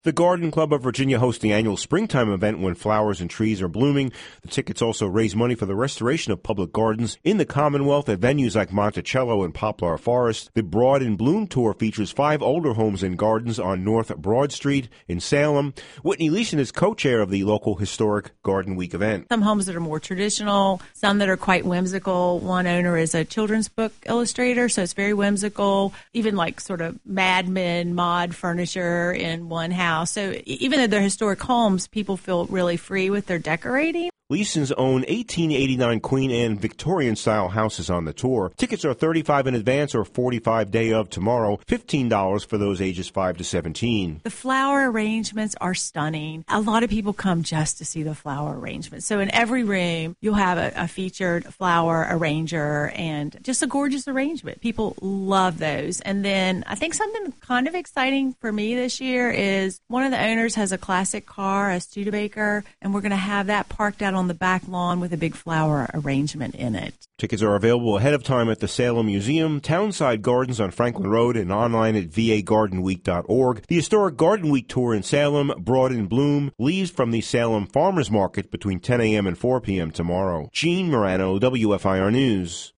The Garden Club of Virginia hosts the annual springtime event when flowers and trees are blooming. The tickets also raise money for the restoration of public gardens in the Commonwealth at venues like Monticello and Poplar Forest. The Broad in Bloom Tour features 5 older homes and gardens on North Broad Street in Salem. Whitney Leeson is co-chair of the local Historic Garden Week event. Some homes that are more traditional, some that are quite whimsical. One owner is a children's book illustrator, so it's very whimsical, even like sort of Mad Men mod furniture in one house. So even though they're historic homes, people feel really free with their decorating. Leeson's own 1889 Queen Anne Victorian-style house is on the tour. Tickets are $35 in advance or $45 day of tomorrow, $15 for those ages 5 to 17. The flower arrangements are stunning. A lot of people come just to see the flower arrangements. So in every room, you'll have a featured flower arranger and just a gorgeous arrangement. People love those. And then I think something kind of exciting for me this year is one of the owners has a classic car, a Studebaker, and we're going to have that parked out on the back lawn with a big flower arrangement in it. Tickets are available ahead of time at the Salem Museum, Townside Gardens on Franklin Road, and online at vagardenweek.org. The Historic Garden Week Tour in Salem, Broad in Bloom, leaves from the Salem Farmers Market between 10 a.m. and 4 p.m. tomorrow. Gene Morano, WFIR News.